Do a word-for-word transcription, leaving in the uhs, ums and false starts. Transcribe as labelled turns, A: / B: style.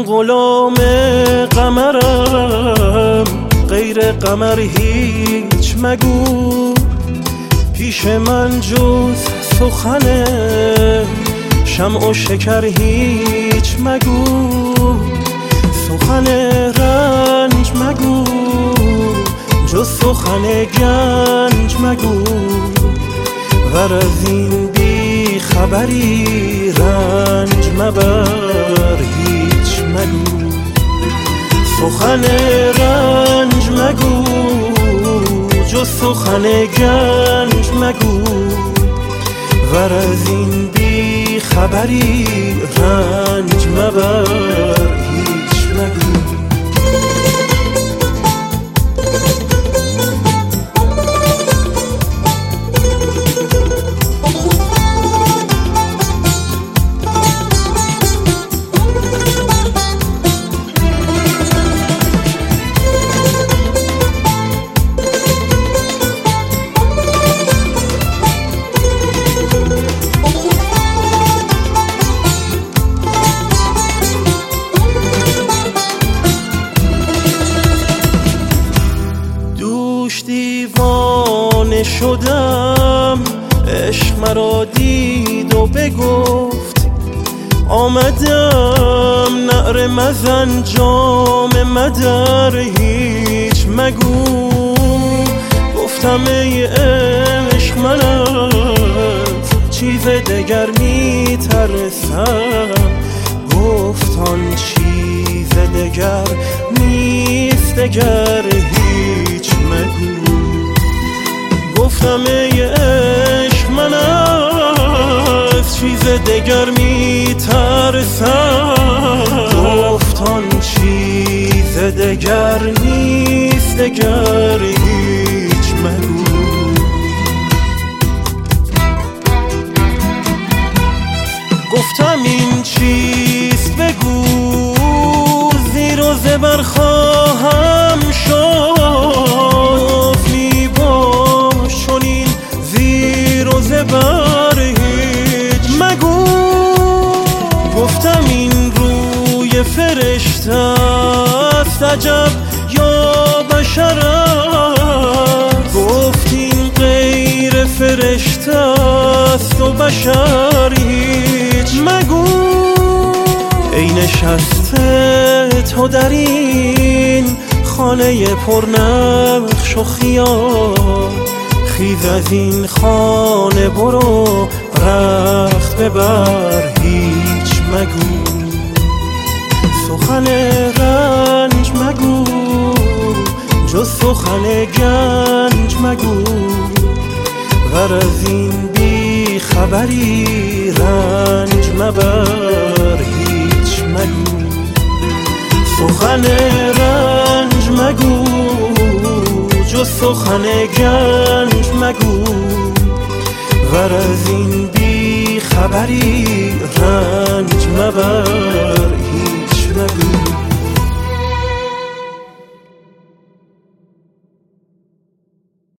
A: من غلام قمرم، غیر قمر هیچ مگو. پیش من جز سخن شمع و شکر هیچ مگو. سخن رنج مگو، جز سخن گنج مگو. ور از این بی خبری رنج مبر هیچ مگو. سخن رنج مگو، جز سخن گنج مگو. ور از این بی خبری رنج مبر هیچ مگو. دیوانه شدم، عشق مرا دید و بگفت. آمدم نعره مزن جام مدر هیچ مگو. گفتم ای عشق من از چیز دگر می ترسم. گفت آن چیز دگر نیست دگر هیچ مگو. گفتم ای عشق من از چیز دگر می ترسم. گفت آن چیز دگر نیست دگر هیچ مگو. گفتم این چیست بگو، زیر و زبر خواهم شد. می باش چنین زیر و زبر هیچ مگو. گفتم این روی فرشته است عجب یا بشر است. گفت این غیر فرشته است و بشر هیچ مگو. ای نشسته تو در این خانه پرنقش و خیال، خیز از این خانه برو رخت ببر هیچ مگو. سخن رنج مگو، جز سخن گنج مگو. ور از این بی خبری رنج مبر هیچ مگو. سخن رنج مگو، جز سخن گنج مگو. ور از این بی خبری رنج مبر